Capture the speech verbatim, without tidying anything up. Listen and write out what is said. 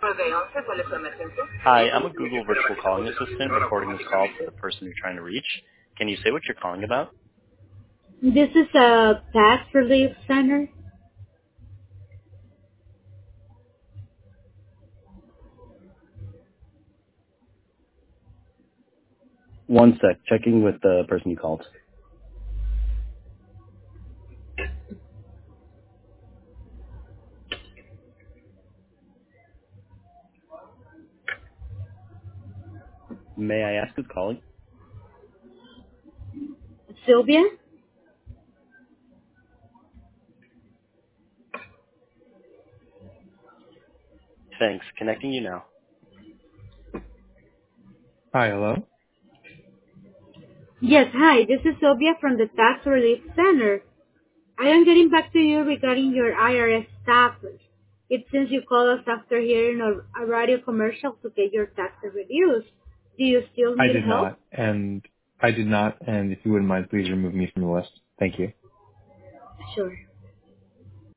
Hi, I'm a Google virtual calling assistant recording this call for the person you're trying to reach. Can you say what you're calling about? This is a tax relief center. One sec, checking with the person you called. May I ask who's calling? Sylvia? Thanks, connecting you now. Hi, hello? Yes, hi. This is Sylvia from the Tax Relief Center. I am getting back to you regarding your I R S taxes. It seems you called us after hearing a, a radio commercial to get your taxes reduced. Do you still I need did help? not, and I did not, and if you wouldn't mind, please remove me from the list. Thank you. Sure.